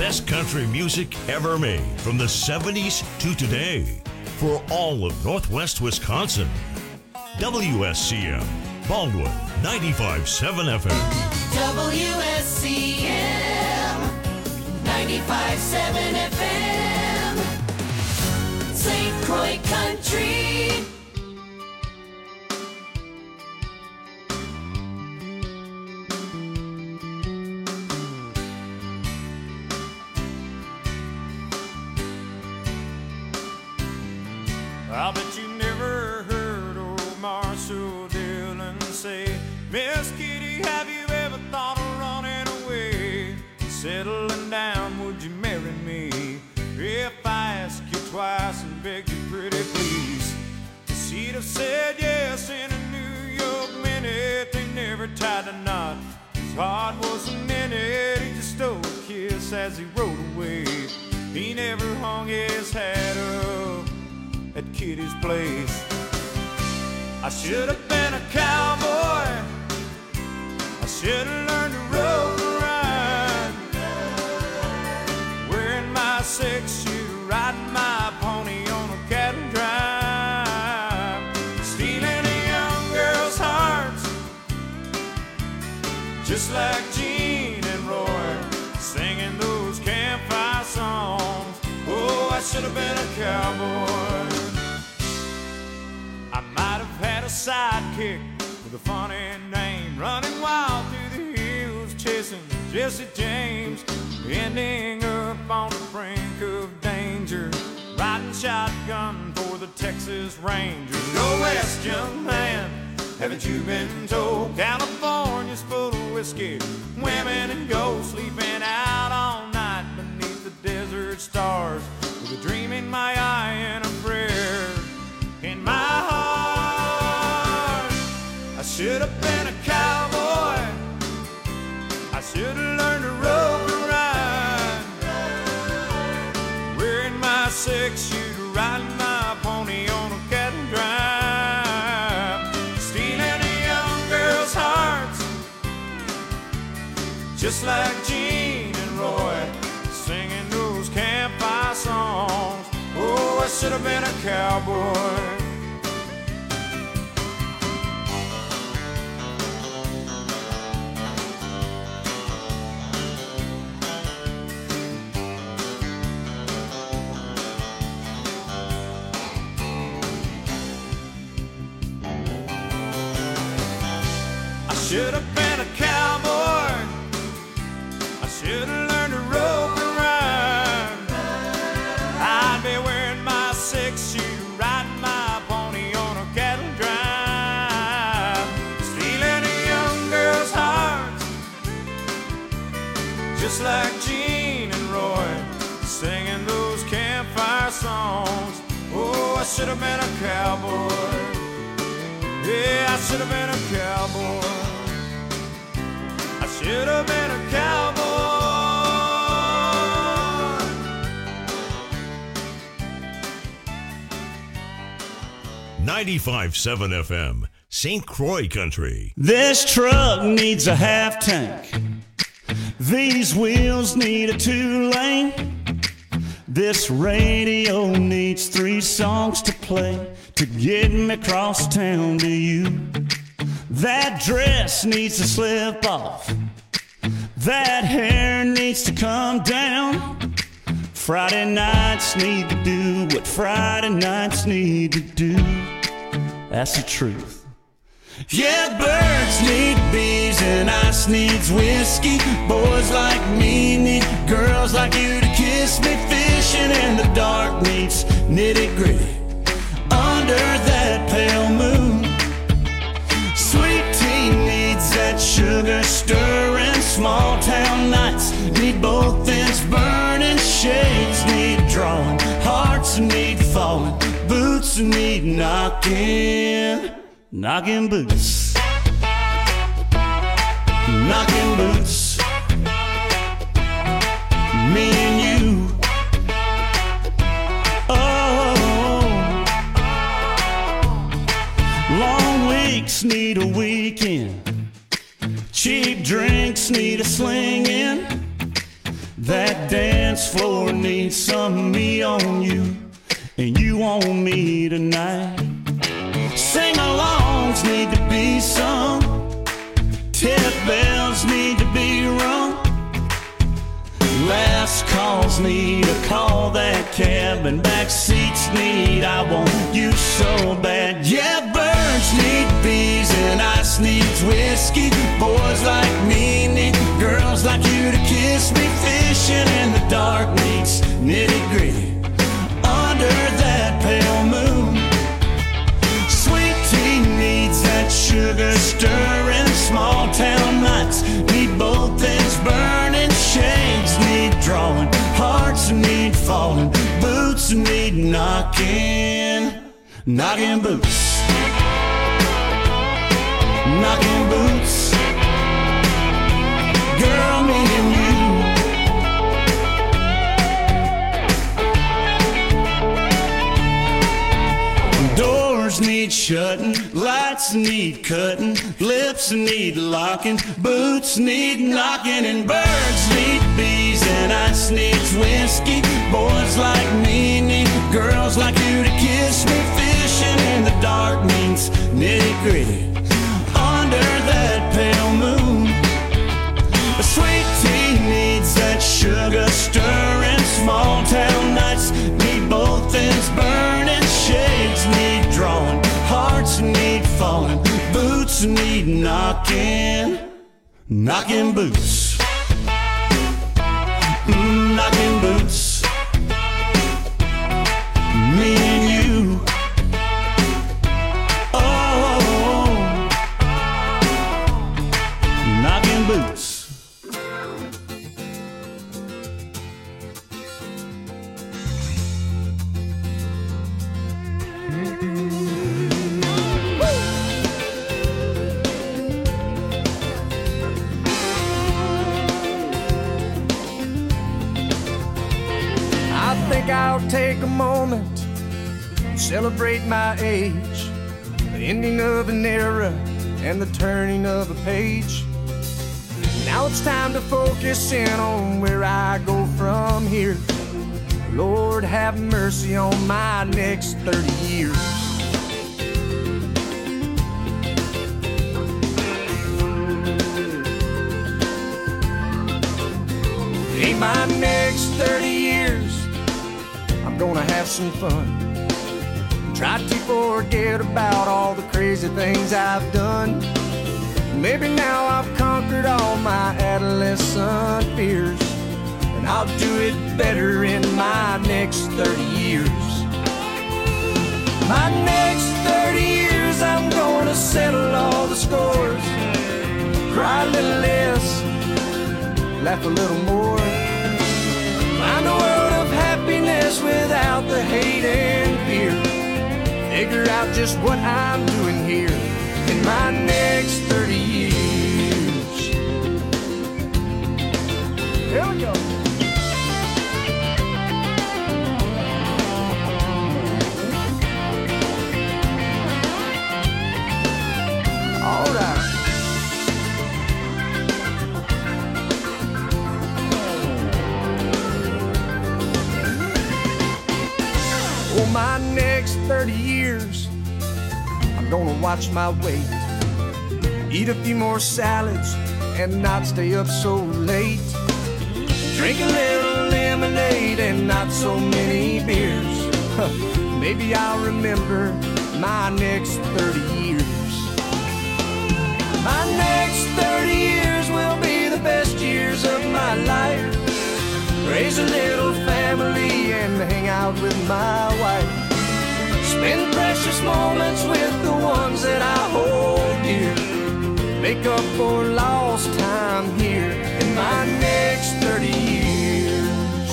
best country music ever made from the 70s to today for all of Northwest Wisconsin. WSCM, Baldwin, 95.7 FM. WSCM, 95.7 FM, St. Croix Country. I bet you never heard old Marshall Dillon say, Miss Kitty, have you ever thought of running away? Settling down, would you marry me? If I ask you twice and beg you pretty please. She'd have said yes in a New York minute. They never tied a knot. His heart was a minute. He just stole a kiss as he rode away. He never hung his hat up at Kitty's place. I should have been a cowboy. I should have learned to rope and ride, wearing my 6-shooter, riding my pony on a cattle drive, stealing a young girl's hearts, just like Gene and Roy, singing those campfire songs. Oh, I should have been a cowboy. I might have had a sidekick with a funny name, running wild through the hills, chasing Jesse James, ending up on the brink of danger, riding shotgun for the Texas Rangers. Go west, young man, haven't you been told? California's full of whiskey, women and gold, sleeping out all night beneath the desert stars, with a dream in my eye and a prayer in my heart. I should have been a cowboy. I should have learned to rope and ride, wearing my 6-shooter, riding my pony on a cattle drive, stealing a young girl's hearts, just like Gene and Roy, singing those campfire songs. Oh, I should have been a cowboy. I should have been a cowboy. I should have learned to rope and ride. I'd be wearing my 6-shooter, riding my pony on a cattle drive, stealing a young girl's heart, just like Gene and Roy, singing those campfire songs. Oh, I should have been a cowboy. Yeah, I should have been a cowboy. I should have been a cowboy. 95.7 FM, St. Croix Country. This truck needs a half tank. These wheels need a 2-lane. This radio needs 3 songs to play to get me across town to you. That dress needs to slip off. That hair needs to come down. Friday nights need to do what Friday nights need to do. That's the truth. Yeah, birds need bees and ice needs whiskey. Boys like me need girls like you to kiss me. Fishing in the dark needs nitty-gritty under that pale moon. Sweet tea needs that sugar stirring. Small town nights need both ends burning. Shades need drawing, hearts need falling, boots need knocking boots, knocking boots. Me and you. Oh, long weeks need a weekend. Cheap drinks need a sling in. That dance floor needs some me on you, and you on me tonight. Sing-alongs need to be sung, tip bells need to be rung, last calls need to call that cab, and back seats need I want you so bad. Yeah, birds need bees and ice needs whiskey. Boys like me need girls like you to kiss me. Fishing in the dark needs nitty-gritty under that pale moon. Sweet tea needs that sugar stirring. Small town nights need both ends burning. Shades need drawing, hearts need falling, boots need knocking. Knocking boots, knocking boots. Girl, me and you. Doors need shutting, lights need cutting, lips need locking, boots need knocking, and birds need bees and ice needs whiskey. Boys like me need girls like you to kiss me. Fishing in the dark means nitty-gritty under that pale moon. A sweet tea needs that sugar stirring. Small town nights need both ends burning. Shades need drawing, hearts need falling, boots need knocking. Knocking boots, knocking boots. Me and you. Oh, knocking boots. I think I'll take a moment and celebrate my age, the ending of an era and the turning of a page. Now it's time to focus in on where I go from here. Lord, have mercy on my next 30 years. In my next 30 years, I'm gonna have some fun. Try to forget about all the crazy things I've done. Maybe now I've conquered all my adolescent fears, and I'll do it better in my next 30 years. My next 30 years, I'm gonna settle all the scores. Cry a little less, laugh a little more. Find a world of happiness without the hate and fear. Figure out just what I'm doing here in my next 30 years. Here we go. All right. For my next 30 years, I'm gonna watch my weight, eat a few more salads, and not stay up so late. Drink a little lemonade and not so many beers. Maybe I'll remember my next 30 years. My next 30 years will be the best years of my life. Raise a little family and hang out with my wife. Spend precious moments with the ones that I hold dear. Make up for lost time here in my next 30 years.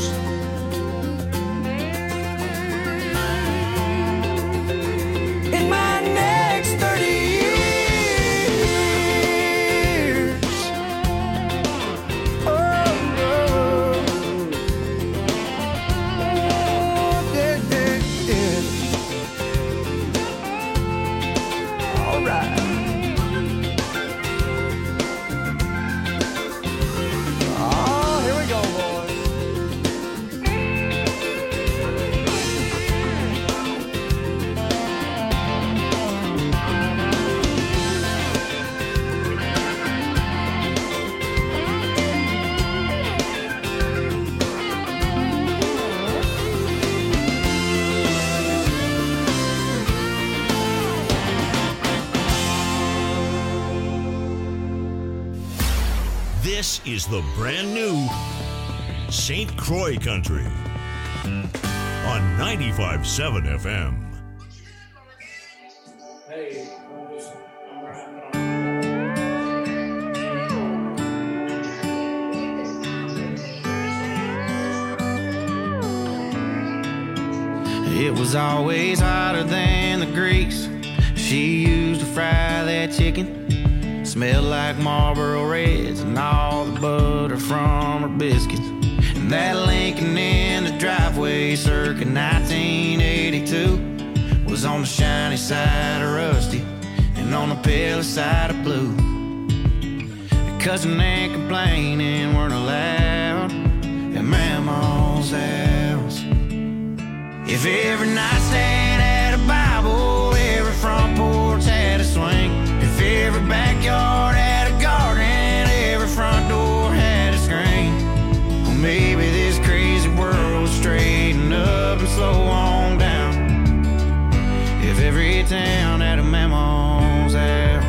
In my next 30 years. Oh, here we go, boys. This is the brand new St. Croix Country on 95.7 FM. It was always hotter than the grease she used to fry that chicken. Smelled like Marlboro Reds and all the butter from her biscuits. And that Lincoln in the driveway circa 1982 was on the shiny side of rusty and on the pale side of blue. Cussing and complaining weren't allowed at Mama's house. If every nightstand had a Bible, every front porch had a swing, if every backyard had a garden, every front door had a screen, well, maybe this crazy world would straighten up and slow on down. If every town had a Mama's house.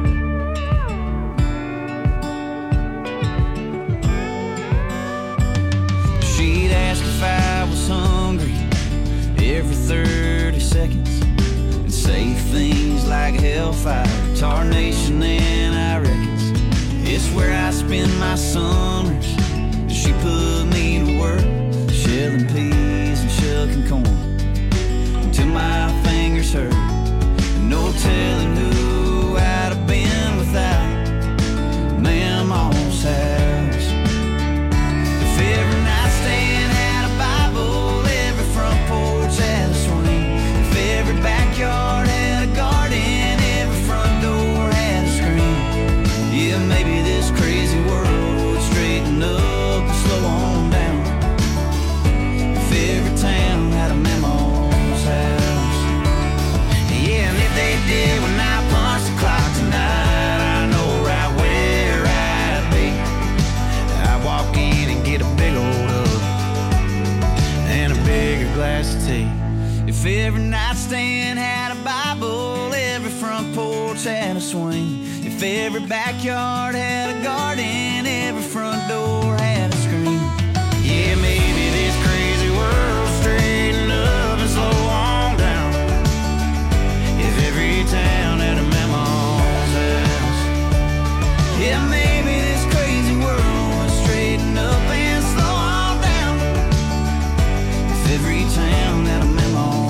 She'd ask if I was hungry every 30 seconds and say things like hellfire, tarnation, and I reckons it's where I spend my summers. She put me to work shelling peas and shucking corn until my fingers hurt. No telling who I'd have been without Mama's house. If every nightstand had a Bible, every front porch had a swing, if every backyard had a garden, every front door had a screen, yeah, maybe this crazy world would straighten up and slow on down. If every town had a Mama's house. Yeah, and if they did when I punched the clock tonight, I know right where I'd be. I'd walk in and get a big old hug and a bigger glass of tea. If every nightstand had a Bible, every front porch had a swing, if every backyard had a garden, every front door had a screen, yeah, maybe this crazy world straighten up and slow on down. If every town had a Mama's house, yeah, maybe this crazy world would straighten up and slow on down. If every town had a Mama's house.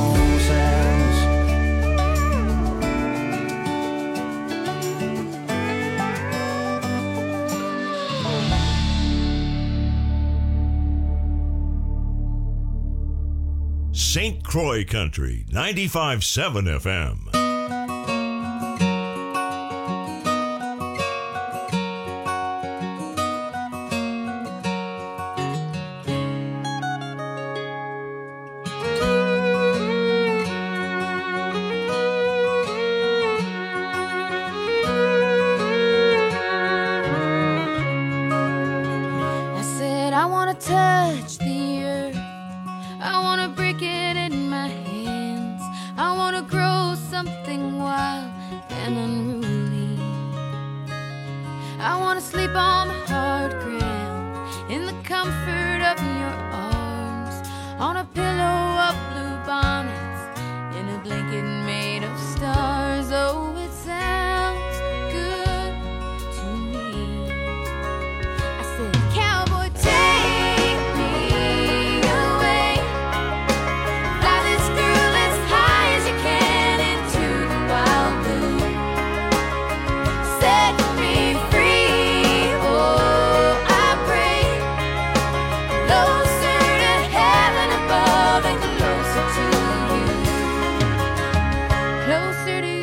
St. Croix Country 95.7 FM. I said I wanna touch the earth, I wanna break it in my hands, I wanna grow something wild and unruly, I wanna sleep on the hard ground in the comfort of your arms, on a pillow of blue bonnets, in a blanket made of stars. Oh, it sounds good to me. I said, cowboy, take me away, fly this girl as high as you can into the wild blue, set me free, oh, I pray, closer to heaven above and closer to you, closer to you.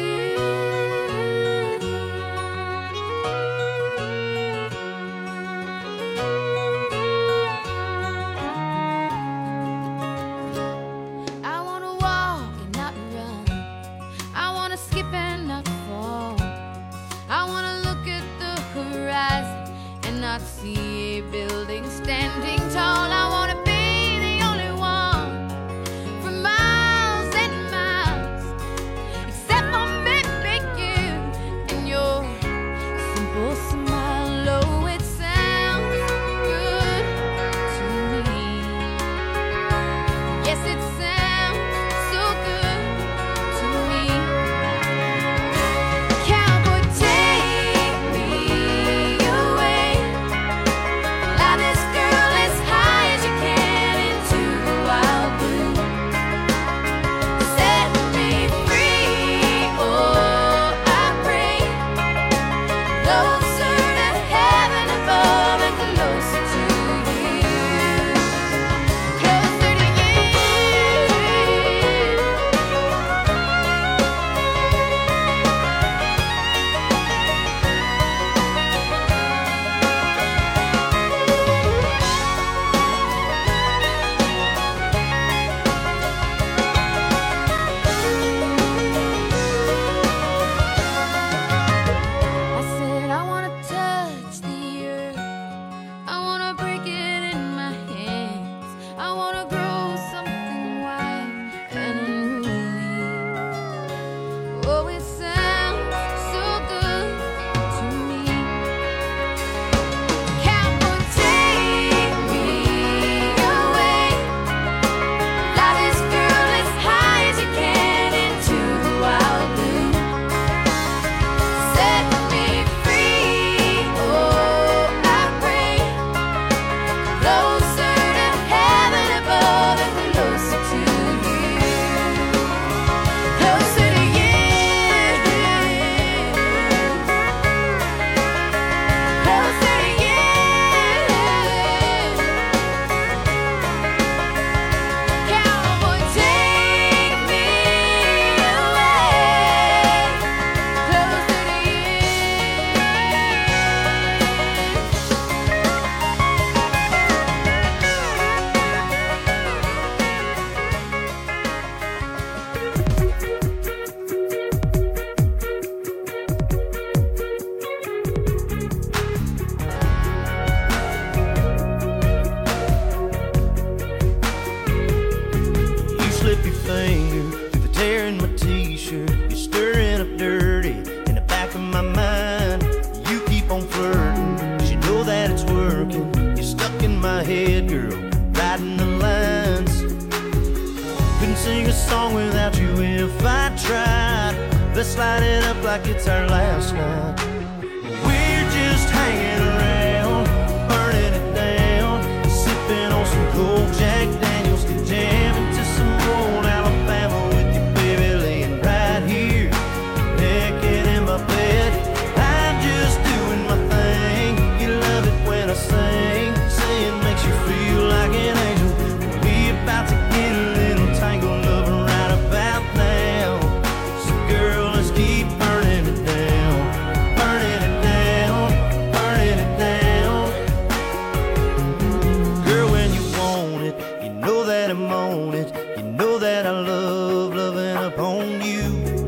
I wanna walk and not run, I wanna skip and not fall, I wanna look at the horizon and not see a building standing tall. I wanna be the only one for miles and miles, except for maybe you and your simple smile. Oh, it sounds Let's light it up like it's our last night. We're just hanging around, burning it down, sipping on some cold Jack Daniels, jamming to some old Alabama with your baby laying right here, naked in my bed. I'm just doing my thing. You love it when I sing, saying makes you feel like an angel. We about to get a little tangled up right about now. So girl, let's keep burning it down, burning it down, burning it down. Girl, when you want it, you know that I'm on it. You know that I love loving upon you.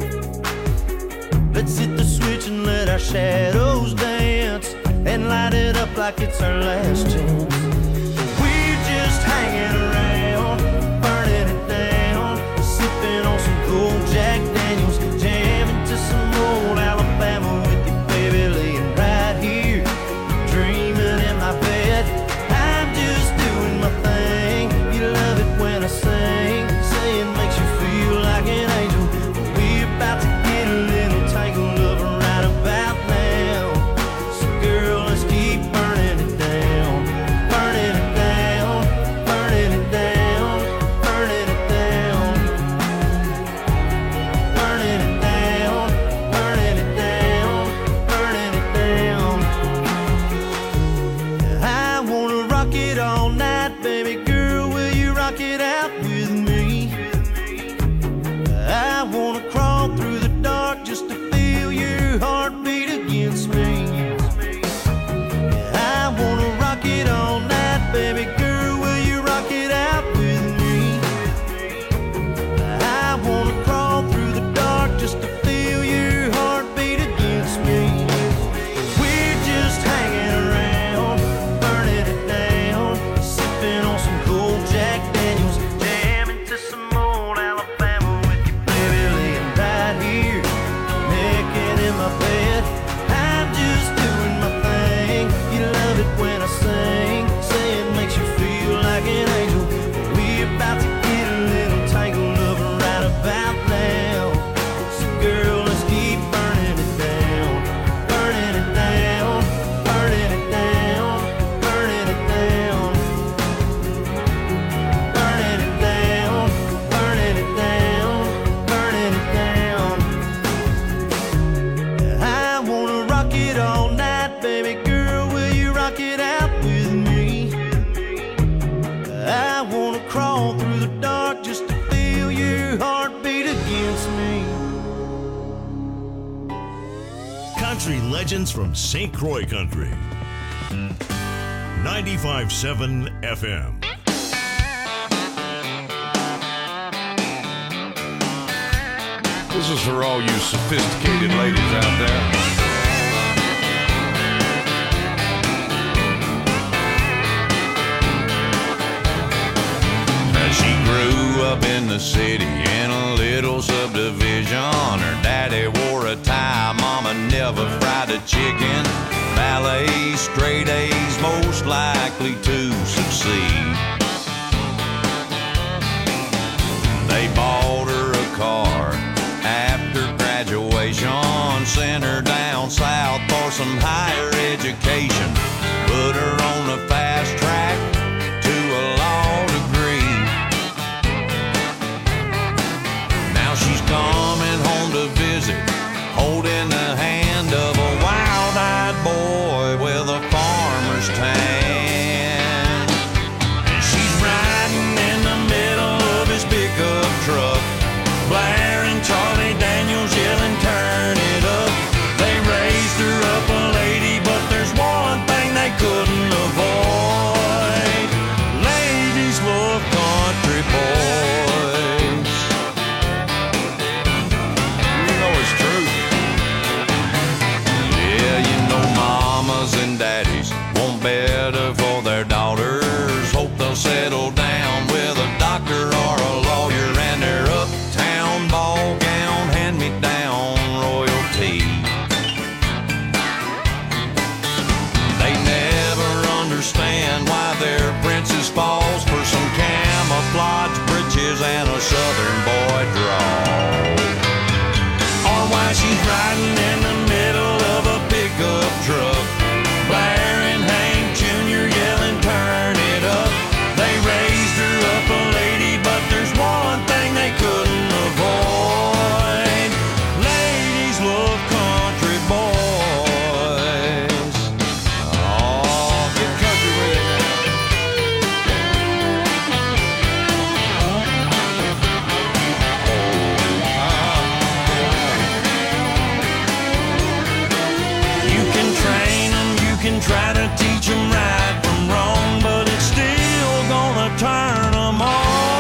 Let's hit the switch and let our shadows dance, and light it up like it's our last chance. We're just hanging around, burning it down, sipping on some cold Jack Daniels, jamming to some old Alabama with your baby laying right here, dreaming in my bed. I'm just doing my thing. You love it when I sing, saying makes you feel like an angel. We're about to get a little tangled up right about now. So girl, let's keep burning it down, burning it down, burning it down, burning it down, burning it down, burning it down, burning it down. I wanna rock it all night, baby girl, will you rock it out with me? I wanna crawl through the dark just to feel your heartbeat against me. I wanna rock it all night, baby girl, will you rock it out with me? I wanna crawl through the dark just to feel your heartbeat against me. We're just hanging around, burning it down, sipping on some cold Jack Daniels, jamming to some old Alabama with your baby laying right here, naked in my bed. I'm just doing my thing. You love it when I sing, saying makes you feel like an angel. We're about to get a little tangled up right about now. So girl, let's keep burning it down, burning it down, burning it down, burning it down, burning it down, burning it down, burning it down. I wanna rock it all night, baby girl, will you rock it out with me? I wanna crawl through the dark just to feel your heartbeat against me. Country legends from St. Croix Country. 95.7 FM. This is for all you sophisticated ladies out there. She grew up in the city in a little subdivision. Her daddy wore a tie, mama never fried a chicken. Ballet, straight A's, most likely to succeed. They bought her a car after graduation, sent her down south for some higher education, put her on a fast track to a law degree. Now she's coming home to visit, holding the hand of a wild-eyed boy with a farmer's tan. And she try to teach them right from wrong, but it's still gonna turn them on.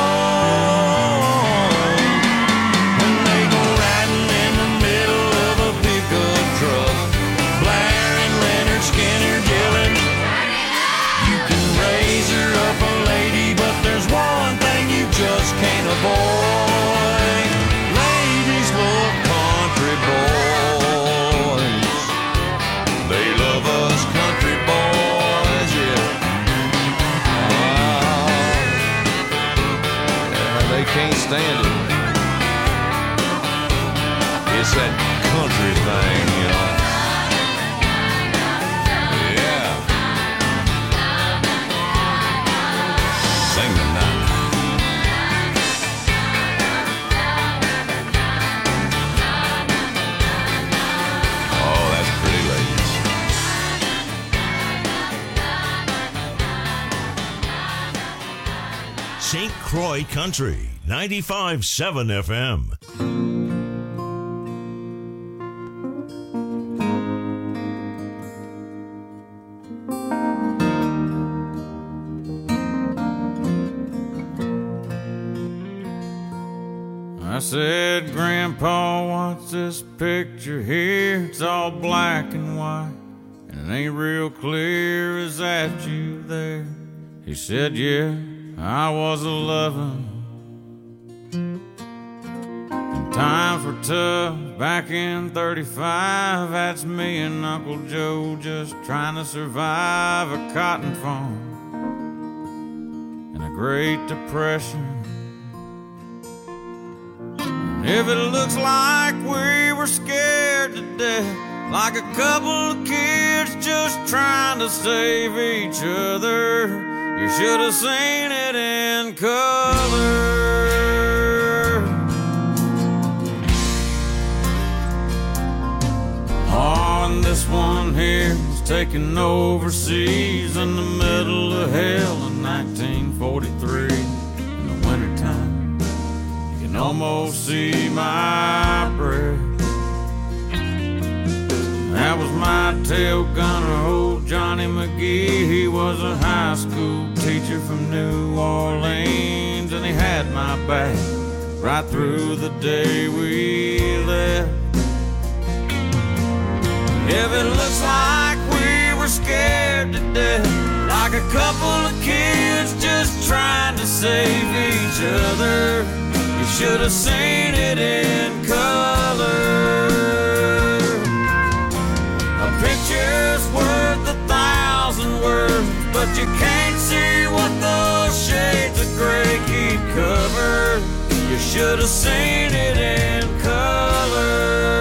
When they go riding in the middle of a pickup truck, blaring Leonard Skinner, yelling, you can raise her up a lady, but there's one thing you just can't avoid. Ladies love country boys. They love us country boys, yeah. Yeah, they can't stand it. It's that country thing, you know. Yeah. Sing the night. Oh, that's pretty, ladies. St. Croix Country, 95.7 FM. I said, Grandpa, what's this picture here? It's all black and white, and it ain't real clear. Is that you there? He said, yeah, I was 11. And times were tough back in 35. That's me and Uncle Joe just trying to survive a cotton farm and a Great Depression. If it looks like we were scared to death, like a couple of kids just trying to save each other, you should have seen it in color. Oh, and this one here was taken overseas in the middle of hell in 1943 in the wintertime. Almost see my breath. That was my tail gunner, old Johnny McGee. He was a high school teacher from New Orleans, and he had my back right through the day we left. If it looks like we were scared to death, like a couple of kids just trying to save each other, you should have seen it in color. A picture's worth 1,000 words, but you can't see what those shades of gray keep covered. You should have seen it in color.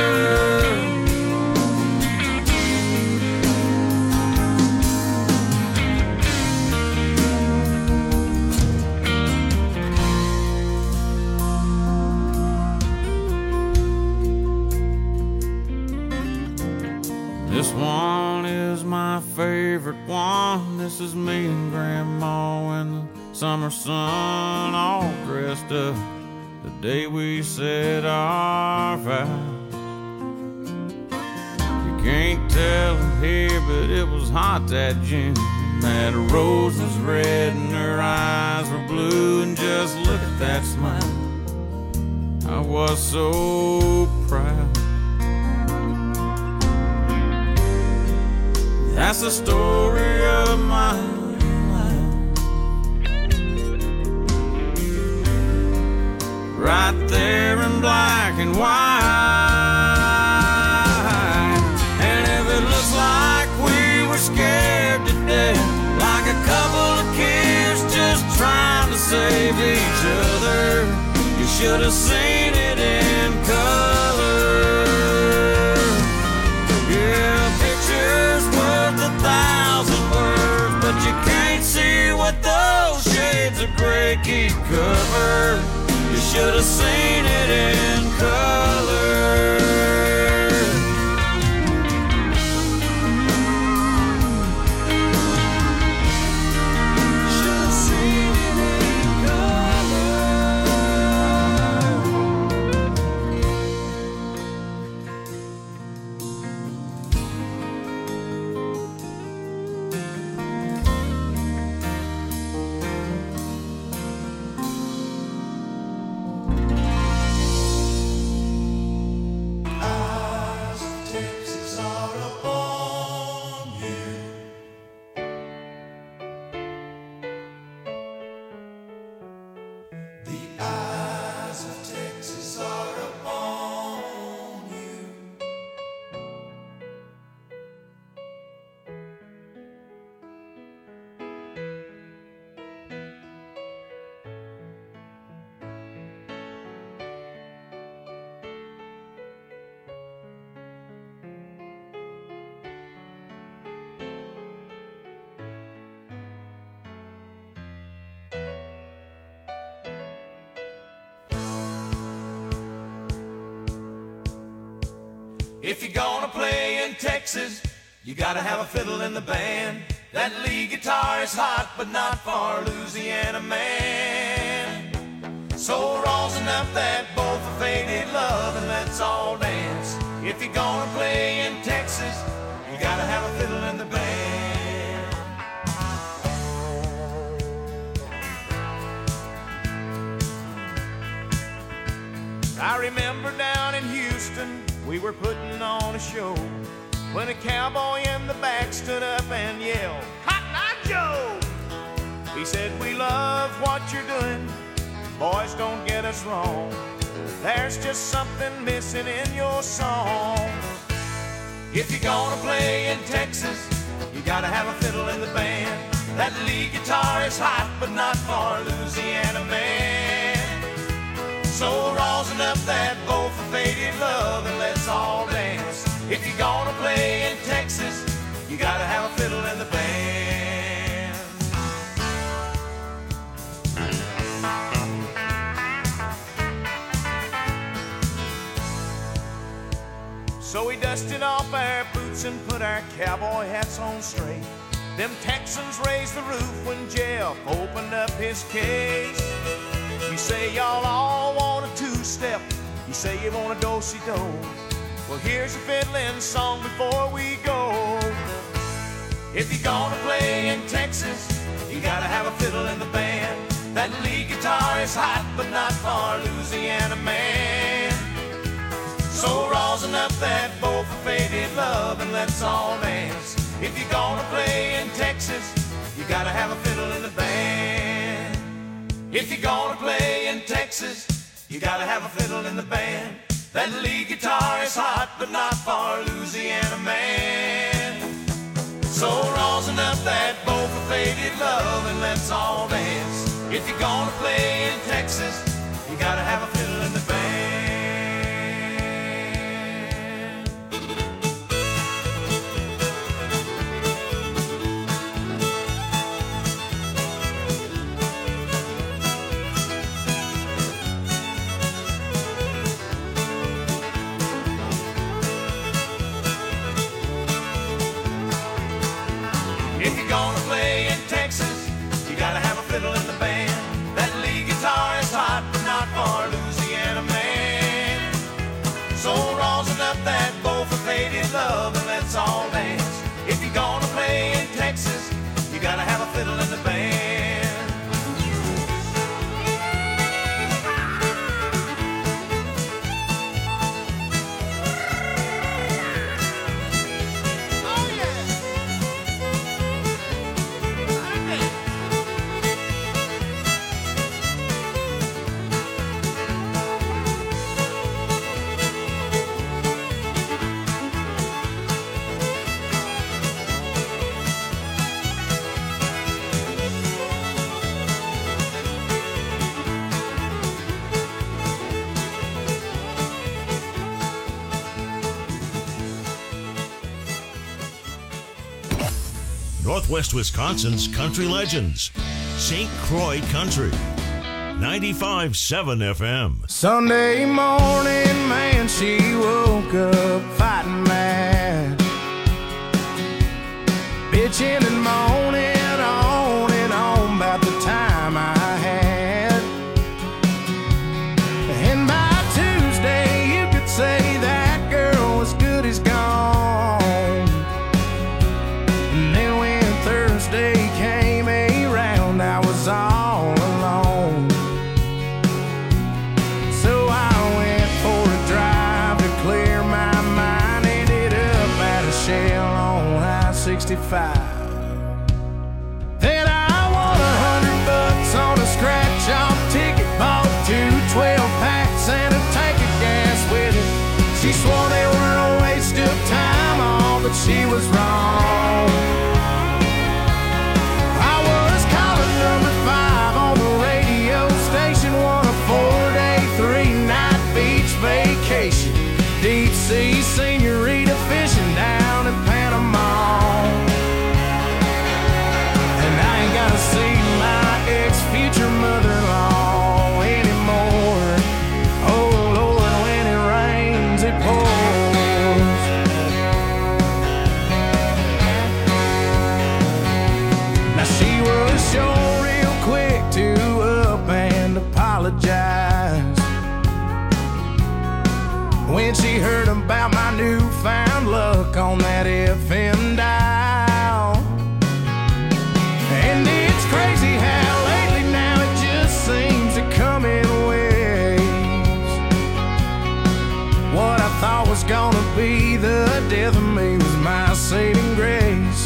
This one is my favorite one. This is me and Grandma in the summer sun, all dressed up the day we said our vows. You can't tell it here, but it was hot that June. That rose was red and her eyes were blue, and just look at that smile. I was so proud. That's the story of my life, right there in black and white. And if it looks like we were scared to death, like a couple of kids just trying to save each other, you should have seen it in color. Yeah, pictures worth 1,000 words, but you can't see what those shades of gray keep covered. You should have seen it in color. Should have seen it in color. If you're gonna play in Texas, you gotta have a fiddle in the band. That lead guitar is hot, but not for a Louisiana man. So rosin up that bowl for faded love and let's all dance. If you're gonna play in Texas, you gotta have a fiddle in the band. I remember down in Houston, we were putting on a show when a cowboy in the back stood up and yelled, "Cotton Eye Joe!" He said, "We love what you're doing, boys, don't get us wrong. There's just something missing in your song. If you're gonna play in Texas, you gotta have a fiddle in the band. That lead guitar is hot, but not for a Louisiana man. So rosin up that bowl for faded love and let's all dance. If you're gonna play in Texas, you gotta have a fiddle in the band." So we dusted off our boots and put our cowboy hats on straight. Them Texans raised the roof when Jeff opened up his case. You say y'all all want a two-step, you say you want a do-si-do. Well, here's a fiddling song before we go. If you're gonna play in Texas, you gotta have a fiddle in the band. That lead guitar is hot, but not for a Louisiana man. So rosin up that bowl for faded love and let's all dance. If you're gonna play in Texas, you gotta have a fiddle in the band. If you're gonna play in Texas, you gotta have a fiddle in the band. That lead guitar is hot, but not for a Louisiana man. So rosin up that bowl for faded love and let's all dance. If you're gonna play in Texas, you gotta have a fiddle in the band. If you're gonna play in Texas, you gotta have a fiddle in the band. That lead guitar is hot, but not for a Louisiana man. So rosin up that bowl for faded love and let's all dance. If you're gonna play in Texas, you gotta have a fiddle in the band. Northwest Wisconsin's country legends. St. Croix Country. 95.7 FM. Sunday morning, man, she woke up fighting mad, bitching and moaning on about the time I had. And by Tuesday, you could say that girl was good as gone. And then when Thursday came around, I was all alone. So I went for a drive to clear my mind. Ended up at a Shell on I-65. Then I won $100 on a scratch-off ticket. Bought 2 12-packs and a tank of gas with it. She swore they were a waste of time, all, but she was wrong. I was calling number 5 on the radio station, won a 4-day, 3-night beach vacation. Deep sea senorita fishing down in Panama. And I ain't gotta see my ex-future mother-in-law anymore. Oh Lord, when it rains, it pours. when she heard about my newfound luck on that FM dial. And it's crazy how lately now it just seems to come in waves. What I thought was gonna be the death of me was my saving grace.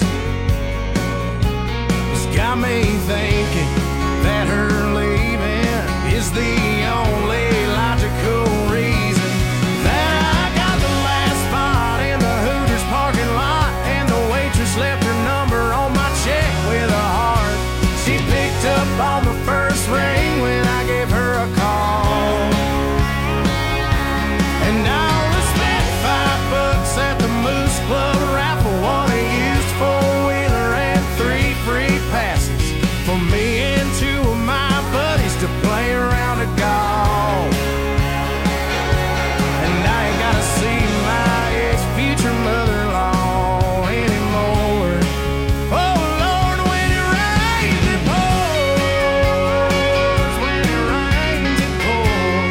It's got me thinking that her leaving is the only logical reason that I got the last spot in the Hooters parking lot, and the waitress left her number on my check with a heart. She picked up on the first ring when I gave her a call, and I only spent $5 at the Moose Club raffle, one a used four-wheeler and 3 free passes for me and 2 of my buddies to play around a golf. And I ain't gotta see my ex-future mother-in-law anymore. Oh Lord, when it rains it pours, when it rains it pours.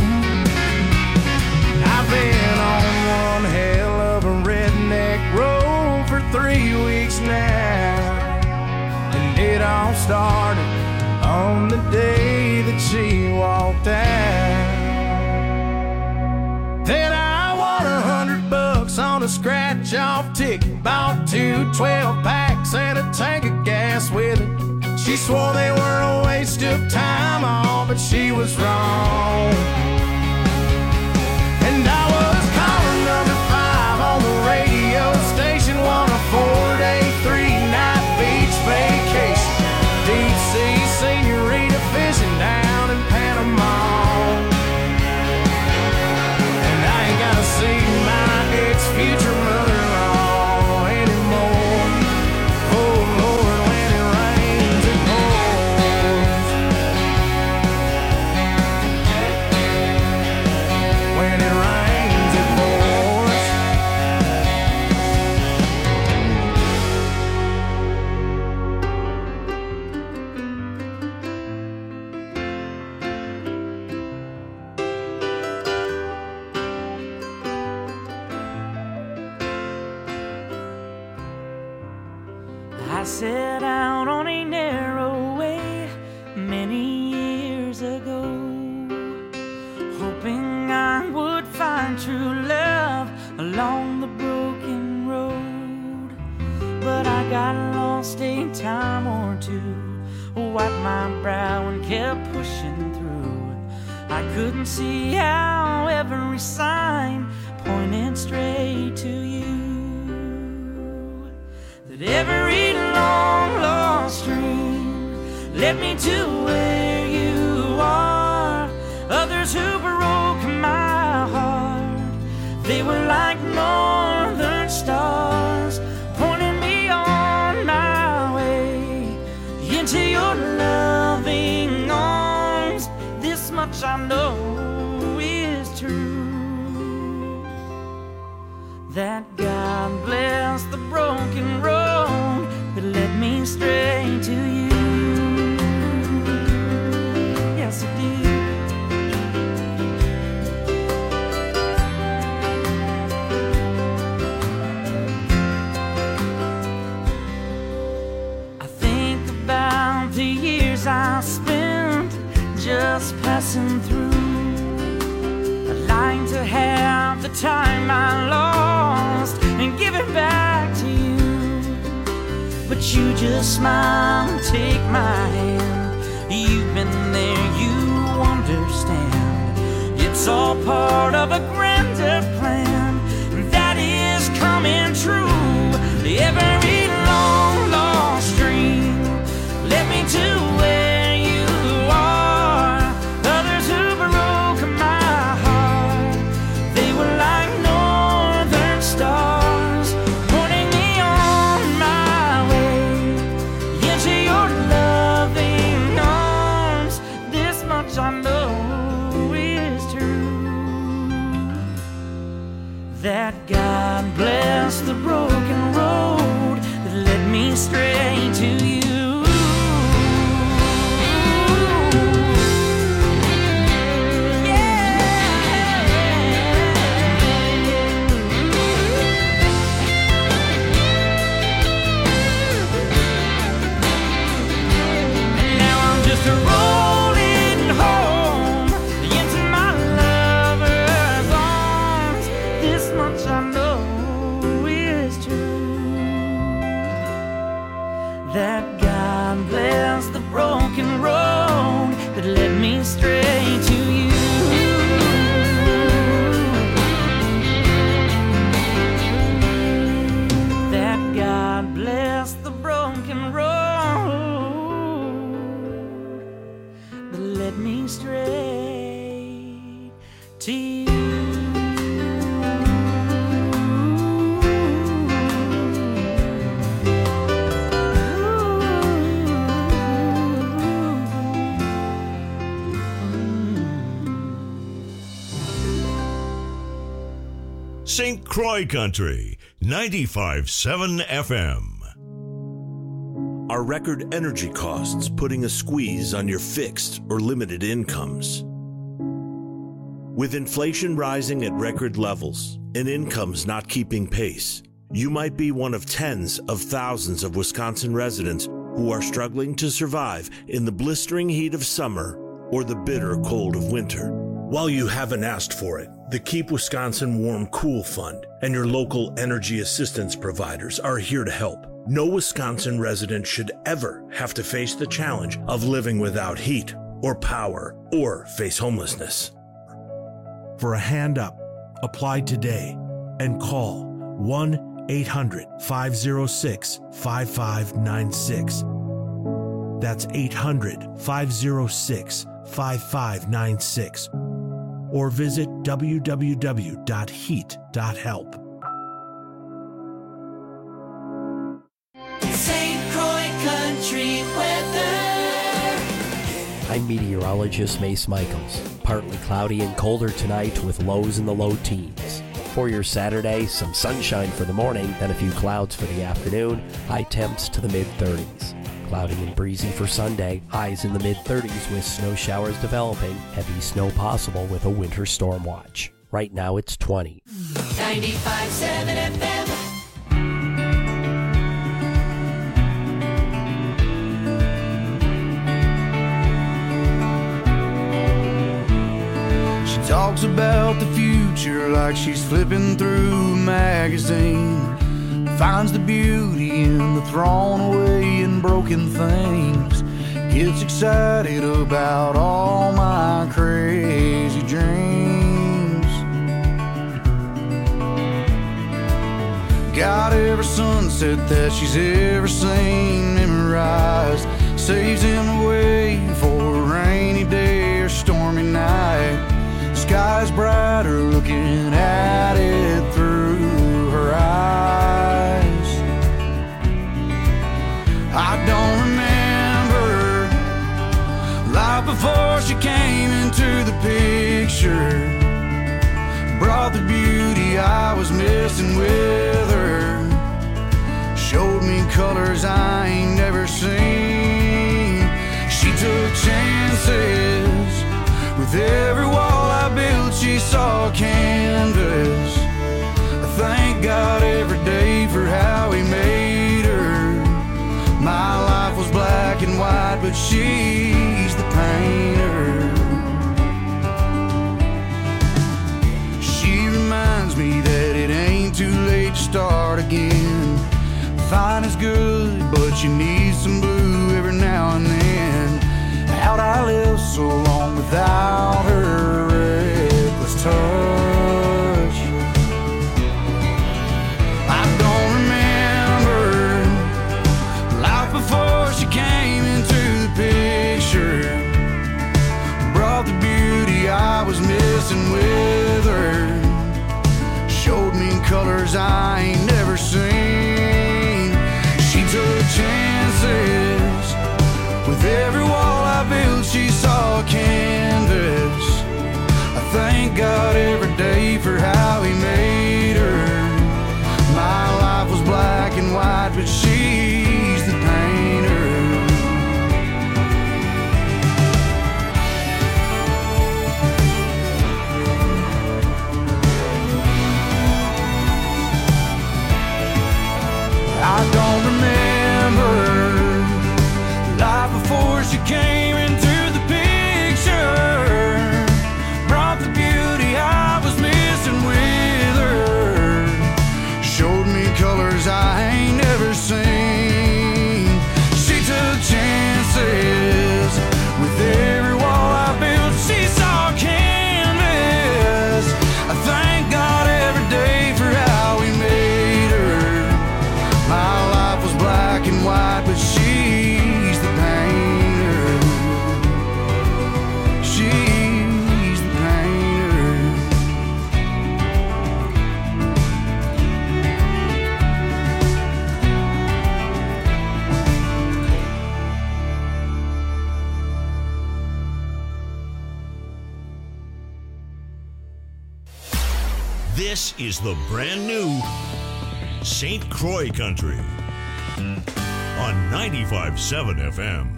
I've been on one hell of a redneck road for 3 weeks now, and it all started on the day that she walked out. Then I won $100 on a scratch-off ticket, bought 2 12-packs and a tank of gas with it. She swore they were a waste of time, all, but she was wrong. And I was caller number 5 on the radio station, won a 4-day, 3-night beach vacation, deep sea senorita fishing down in Panama. And I ain't gotta see my ex-future mother-in-law anymore. Oh Lord, when it rains it pours. When it rains it pours. I set out on a narrow way many years ago, hoping I would find true love along the broken road. But I got lost a time or two, wiped my brow and kept pushing through. I couldn't see how every sign pointed straight to you. That every long lost dream led me to where you are. Others who broke my heart, they were like northern stars, pointing me on my way into your loving arms. This much I know is true, that God bless the broken road that led me straight to you. Yes, it did. I think about the years I spent just passing through. I'd like to have the time I lost and give it back to you, but you just smile and take my hand. You've been there, you understand. It's all part of a grander plan that is coming true. Every long lost dream led me to where you are. Others who broke my heart, they were like northern stars, pointing me on my way into your loving arms. This much I know is true, that God bless the broken road that led me straight to you. Yeah. this much I know is true, that God bless the broken road that led me straight to you. That God bless the broken road that led me straight to you. St. Croix Country, 95.7 FM. Are record energy costs putting a squeeze on your fixed or limited incomes? With inflation rising at record levels and incomes not keeping pace, you might be one of tens of thousands of Wisconsin residents who are struggling to survive in the blistering heat of summer or the bitter cold of winter. While you haven't asked for it, the Keep Wisconsin Warm Cool Fund and your local energy assistance providers are here to help. No Wisconsin resident should ever have to face the challenge of living without heat or power or face homelessness. For a hand up, apply today and call 1-800-506-5596. That's 800-506-5596. Or visit www.heat.help. St. Croix Country weather. I'm meteorologist Mace Michaels. Partly cloudy and colder tonight with lows in the low teens. For your Saturday, some sunshine for the morning, then a few clouds for the afternoon, high temps to the mid-30s. Cloudy and breezy for Sunday, highs in the mid-30s with snow showers developing, heavy snow possible with a winter storm watch. Right now it's 20. 95.7 FM. She talks about the future like she's flipping through a magazine. Finds the beauty in the thrown away and broken things. Gets excited about all my crazy dreams. Got every sunset that she's ever seen memorized. Saves him away for a rainy day or stormy night. Sky's brighter looking at it through her eyes. I don't remember life before she came into the picture. Brought the beauty I was missing with her. Showed me colors I ain't never seen. She took chances. With every wall I built she saw canvas. I thank God every day for how he made her. My life was black and white, but she's the painter. She reminds me that it ain't too late to start again. Fine is good, but you need some blue every now and then. How'd I live so long without her reckless touch? I don't remember life before she came into the picture. Brought the beauty I was missing with her. Showed me colors I ain't never seen. She took chances. With every wall I built she saw canvas. I thank God every day for how he made her. My life was black and white, but she's the painter. I don't remember life before she came into the picture. Brought the beauty I was missing with This is the brand new St. Croix Country on 95.7 FM.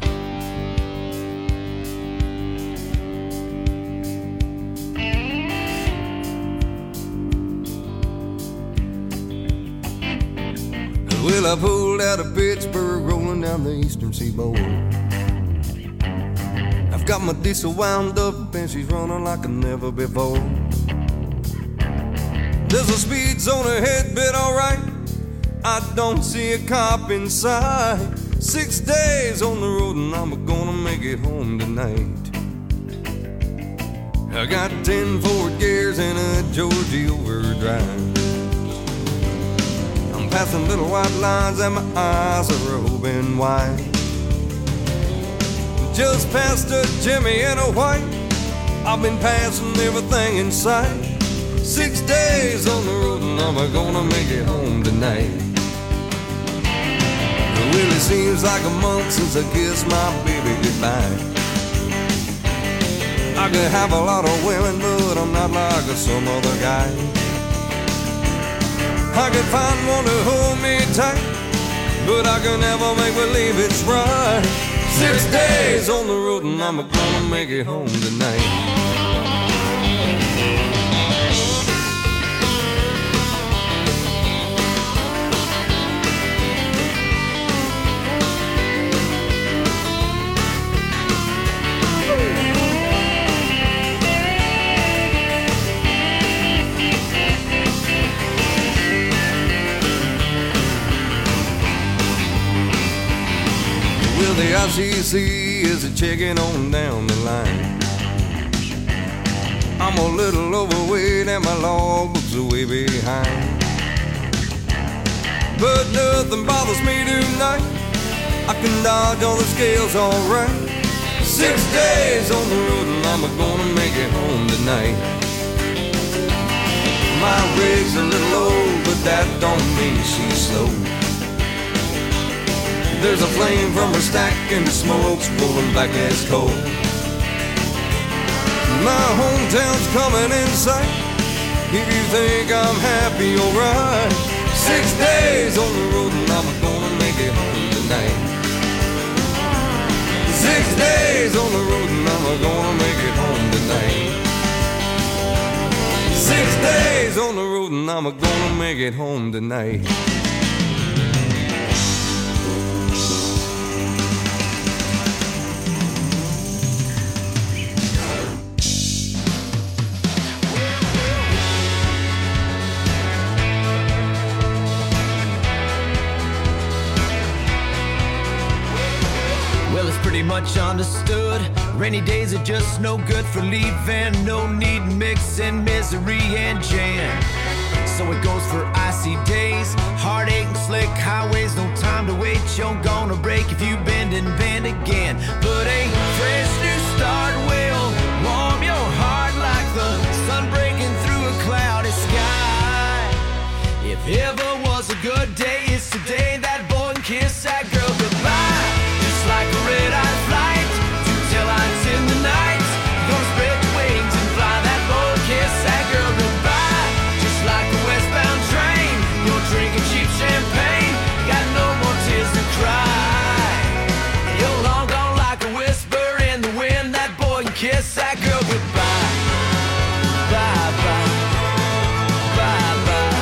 Well, I pulled out of Pittsburgh, rolling down the eastern seaboard. I've got my diesel wound up and she's running like never before. There's a speed zone ahead, but alright, I don't see a cop in sight. 6 days on the road and I'm gonna make it home tonight. I got 10 forward gears and a Georgia overdrive. Passing little white lines and my eyes are open wide. Just past a Jimmy and a white, I've been passing everything in sight. 6 days on the road and I'm gonna make it home tonight. Well, it seems like a month since I kissed my baby goodbye. I could have a lot of women, but I'm not like some other guy. I could find one to hold me tight, but I can never make believe it's right. 6 days on the road and I'm gonna make it home tonight. The ICC is a checking on down the line. I'm a little overweight and my logbook's way behind. But nothing bothers me tonight. I can dodge all the scales alright. 6 days on the road and I'm gonna make it home tonight. My rig's a little old, but that don't mean she's slow. There's a flame from her stack and the smoke's pulling back as coal. My hometown's coming in sight. If you think I'm happy, alright. 6 days on the road and I'm gonna make it home tonight. 6 days on the road and I'm gonna make it home tonight. 6 days on the road and I'm gonna make it home tonight. Much understood. Rainy days are just no good for leaving. No need mixing misery and jam. So it goes for icy days, heartache and slick highways. No time to wait, you're gonna break if you bend and bend again. But a fresh new start will warm your heart like the sun breaking through a cloudy sky. If ever was a good day, it's today. That boy can kiss that girl goodbye. Just like a red-eye flight to tell lights in the night. Gonna spread your wings and fly. That boy kiss that girl goodbye. Just like a westbound train, you're drinking cheap champagne. Got no more tears to cry. You're long gone like a whisper in the wind. That boy can kiss that girl goodbye. Bye bye, bye bye.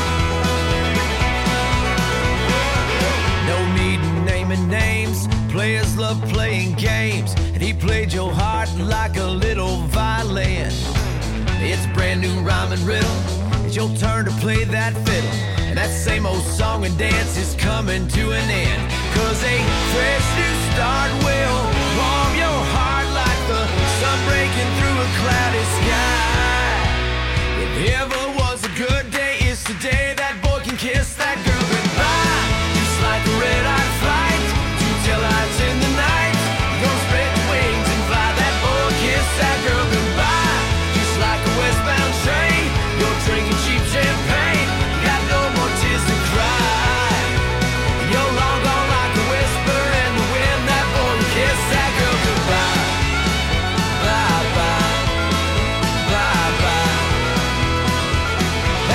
No need in naming names. Players love playing games, and he played your heart like a little violin. It's a brand new rhyme and riddle. It's your turn to play that fiddle, and that same old song and dance is coming to an end. 'Cause a fresh new start will warm your heart like the sun breaking through a cloudy sky. If ever was a good day, it's today. That boy can kiss that girl goodbye. Just like a red-eye flight to tell lights in the night. Gonna spread your wings and fly. That boy kiss that girl goodbye. Just like a westbound train, you're drinking cheap champagne. Got no more tears to cry. You're long gone like a whisper in the wind. That boy kiss that girl goodbye. Bye bye, bye bye.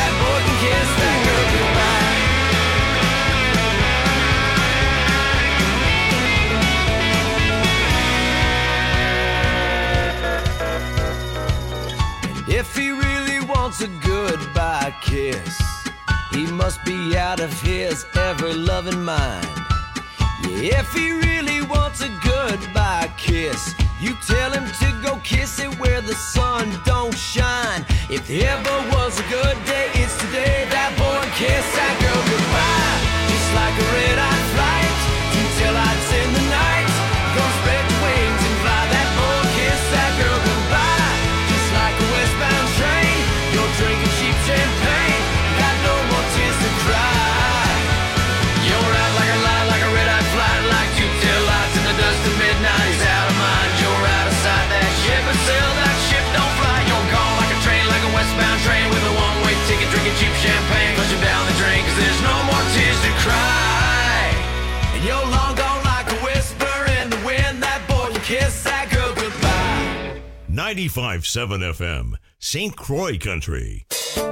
kiss. He must be out of his ever-loving mind. Yeah, if he really wants a goodbye kiss, you tell him to go kiss it where the sun don't shine. If there ever was a good day, it's today. That boy kiss that girl goodbye, just like a red-eye flight to lights in the night. Go spread your wings and fly. That boy kiss that girl goodbye, just like a westbound train. You're drinking cheap champagne, got no more tears to cry. You're out like a lie, like a red-eye flight, like two tail lights in the dust of midnight. He's out of mind. You're out of sight. That ship and sail, that ship don't fly. You're gone like a train, like a westbound train with a one-way ticket, drinking cheap champagne. Push him down the drain, 'cause there's no more tears to cry. And you're long gone like a whisper in the wind. That boy, you kiss that girl goodbye. 95.7 FM, St. Croix Country.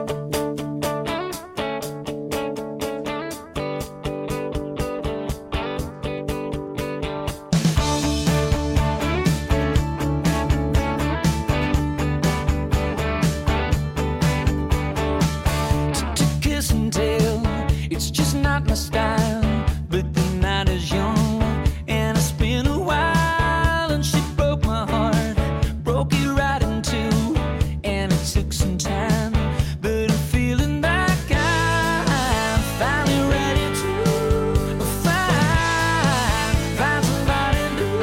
Kiss and tell, it's just not my style. But the night is young, and it's been a while. And she broke my heart, broke it right in two. And it took some time, but I'm feeling like I'm finally ready to find somebody new.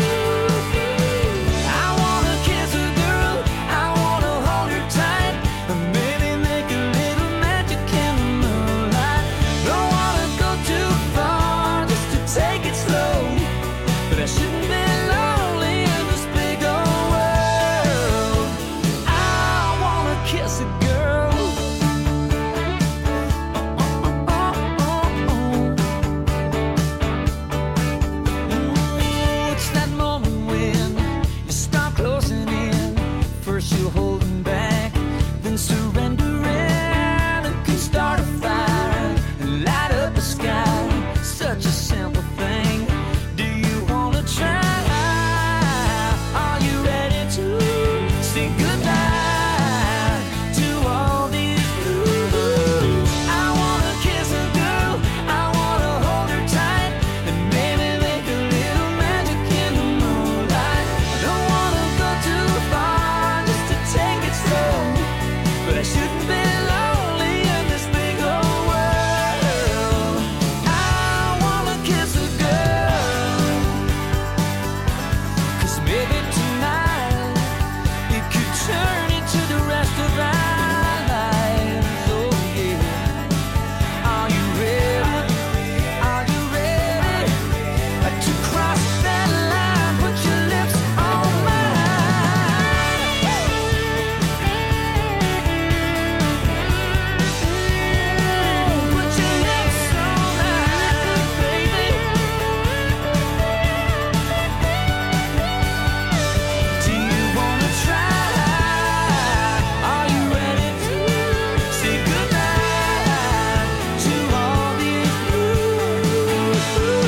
I wanna kiss a girl, I wanna hold her tight, and maybe make a little magic in the moonlight. Don't wanna go too far, just to take it slow, but I shouldn't be lonely in this big old world. I wanna kiss a girl. It's that moment when you start closing in. First you're holding back, then surrendering. It can start a fire and light up the sky. Such a simple thing. Do you wanna try? Are you ready to say goodbye to all these blues? I wanna kiss a girl, I wanna hold her tight, and maybe make a little magic in the moonlight. I don't wanna go too far, just to take it slow, but I shouldn't be lonely in this big old world. I wanna kiss a girl, 'cause maybe tonight it could turn into the rest of our lives. Oh yeah. Are you ready? Are you ready to cross that line? Put your lips on mine. Put your lips on mine, baby. Do you wanna try? Are you ready to say goodbye to all these blues?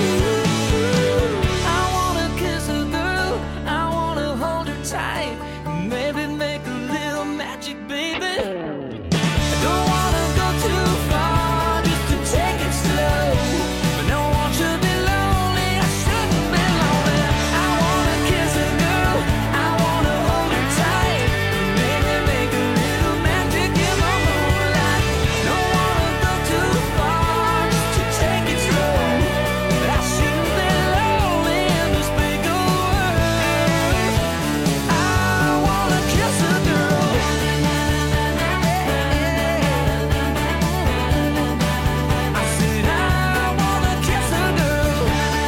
I wanna kiss a girl, I wanna hold her tight, maybe make a little magic, baby. I don't wanna go too far, just to take it slow, but no one should be lonely, I shouldn't be lonely. I wanna kiss a girl, I wanna hold her tight, maybe make a little magic in the moonlight. Don't wanna go too far, just to take it slow, but I shouldn't be lonely in this big old world. I wanna kiss a girl. I said I wanna kiss a girl.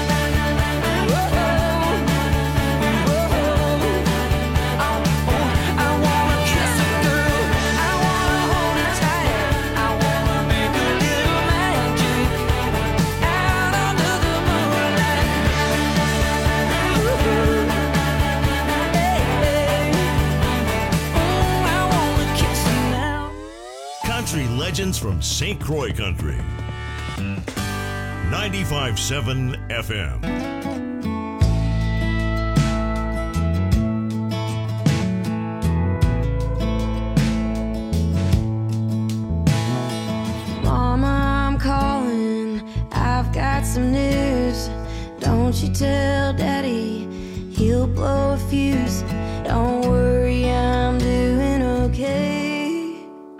I wanna kiss a girl. I wanna hold her tight. I wanna make a little magic out under the moonlight. I wanna kiss her now. Country legends from St. Croix Country. 95.7 FM. some news. Don't you tell Daddy, he'll blow a fuse. Don't worry, I'm doing okay.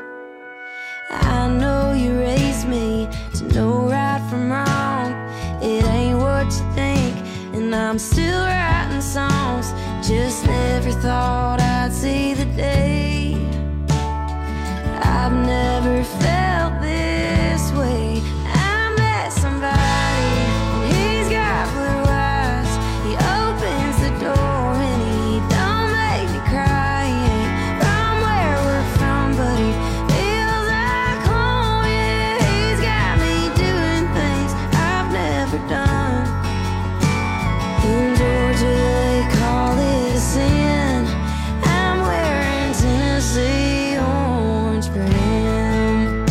I know you raised me to know right from wrong. It ain't what you think, and I'm still writing songs. Just never thought I'd see the day. I've never felt this way. I met somebody, and he's got blue eyes. He opens the door and he don't make me cry. He ain't from where we're from, but he feels like home. Yeah, he's got me doing things I've never done. In Georgia they call it a sin. I'm wearing Tennessee orange for him.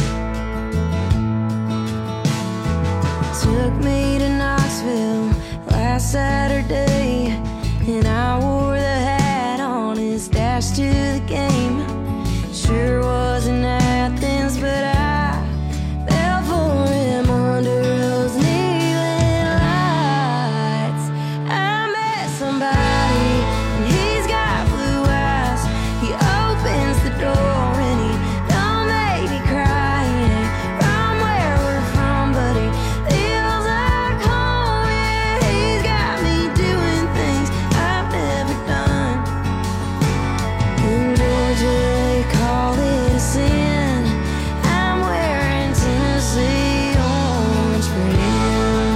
Took me to Knoxville last Saturday, and I wore the hat on his dash to the game. Sure wasn't Athens, but I fell for him under those neon lights. I met somebody, and he's got blue eyes. He opens the door and he don't make me cry. He ain't from where we're from, but he feels like home. Yeah, he's got me doing things I've never done. In Georgia they call it a sin. I'm wearing Tennessee orange for him.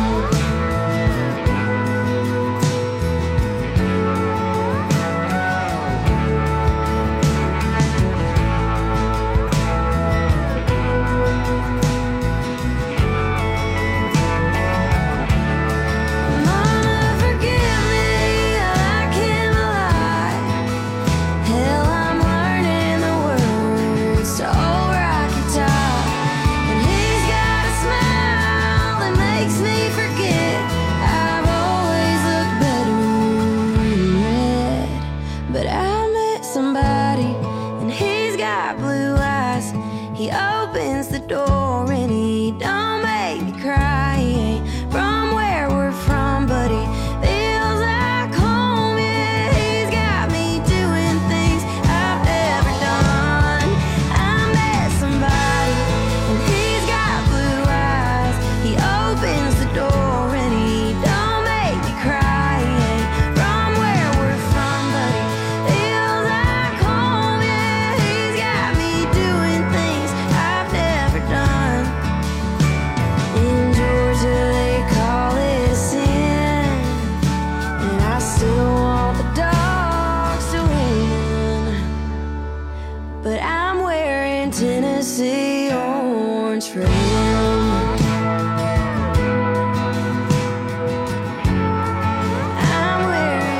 Mama, forgive me, I can't lie. Hell, I'm learning the words to Old Rocky Top. And he's got a smile that makes me forget I've always looked better in red. But I met somebody, and he's got blue eyes. He opens the door and he don't make me cry. He ain't from where we're from, but he feels like home. Yeah, he's got me doing things I've never done. I met somebody, and he's got blue eyes. He opens the door and he don't make me cry. He ain't from where we're from, but he feels like home. Yeah, he's got me doing things I've never done. In Georgia they call it a sin, and I still want the dogs to win. But I'm wearing Tennessee orange for him.